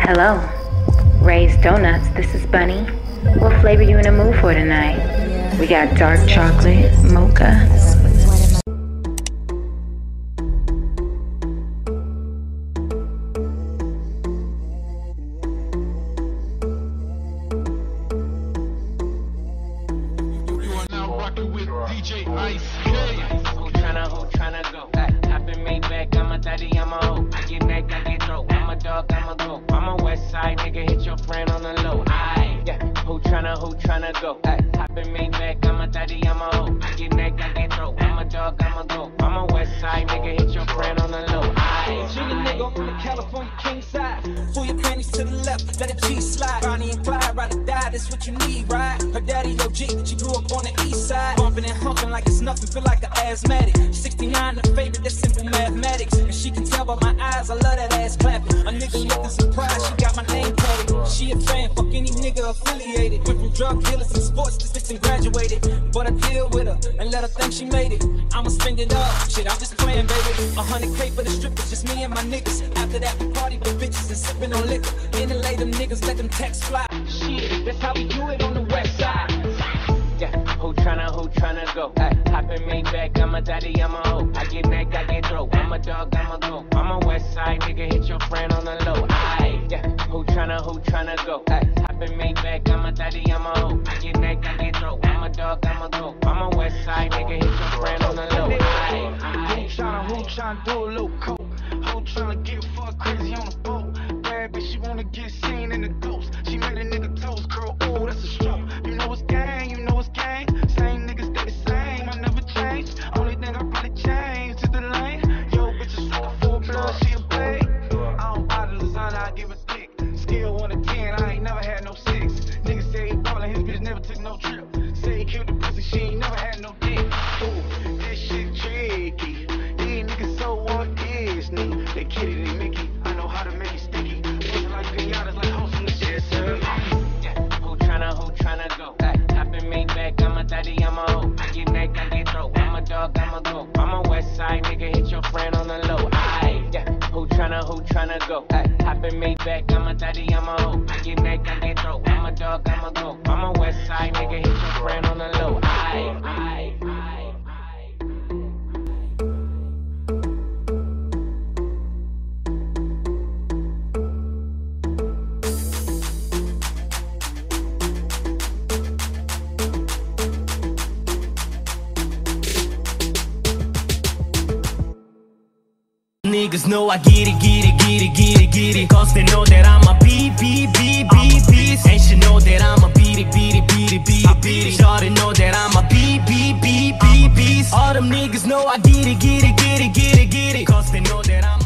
Hello, Ray's Donuts, this is Bunny. What flavor you in the mood for tonight? We got dark chocolate, mocha. DJ Ice K. Who tryna go? I've been made back, I'm a daddy, I'm a hoe. I get neck, I get throat. I'm a dog, I'm a go. I'm a west side nigga, hit your friend on the low. Who tryna go? I've been made back, I'm a daddy, I'm a hoe. I get neck, I get throat. I'm a dog, I'm a go. I'm a west side nigga, hit your friend on the low. Junior nigga on the California king side. Pull your panties to the left, let it G slide. Bonnie and Clyde, ride or die, that's what you need, right? Her daddy OG, she grew up on the east side. Bumping and humping like it's nothing, feel like an asthmatic. 69 the favorite, that's simple mathematics. And she can tell by my eyes, I love that ass clapping. A nigga looking surprised, she got my name tatted. She a fan, fuck any nigga affiliated. Went from drug dealers and sports to bitch and graduated. But I deal with her and let her think she made it. I'ma spend it all, shit, I'm just playing, baby. 100K for the strippers, just me and my niggas. After that, we party with bitches and sipping on liquor. In and lay them niggas, let them texts fly. Shit, that's how we do it on the west side. Who tryna go? I've been made back, I'm a daddy, I'm a hoe. I get neck, I get throat. I'm a dog, I'm a go. I'm a west side nigga, hit your friend on the low. Who tryna go? I've been made back, I'm a daddy, I'm a hoe. I get neck, I get throat. I'm a dog, I'm a go. I'm a west side nigga, hit your friend on the low. Who tryna do a little coke? Who tryna get fucked crazy on the boat? Bad bitch, she wanna get seen in the ghost. She made a nigga toes curl, ooh, that's a stroke. You know it's gang, you know it's gang. Same niggas stay the same, I never change. Only thing I probably changed is the lane. Yo, bitch is sucker for blood, she a blade. I don't buy the lasagna, I give a dick. Still 1 to 10, I ain't never had no 6. Niggas say he ballin', his bitch never took no trip. Say he killed the pussy, she ain't never had no dick. Ooh, this shit tricky. These niggas so what is me? They kitty, they Mickey. I know how to make it sticky. Pussy like pinatas, like hosting the shit, sir. Who tryna go? I've been made back, I'm a daddy, I'm a hoe. I get neck, I get throat. I'm a dog, I'm a go. I'm a west side nigga, hit your friend on the low. Who tryna go? I've been made back, I'm a daddy, I'm a hoe. I get neck, I get throat. I'm a dog, I'm a go. I'm a west side nigga, hit your friend on the low. Niggas know I get it, cause they know that I'm a beast. And she know that I'm a beat it. Shorty know that I'm a beast. All them niggas know I get it, cause they know that I'm